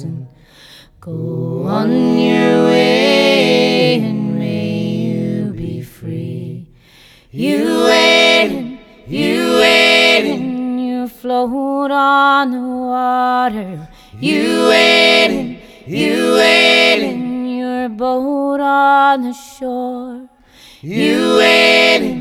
and go on your way, and may you be free. You wait and you float on the water. You wait and your boat on the shore. You wait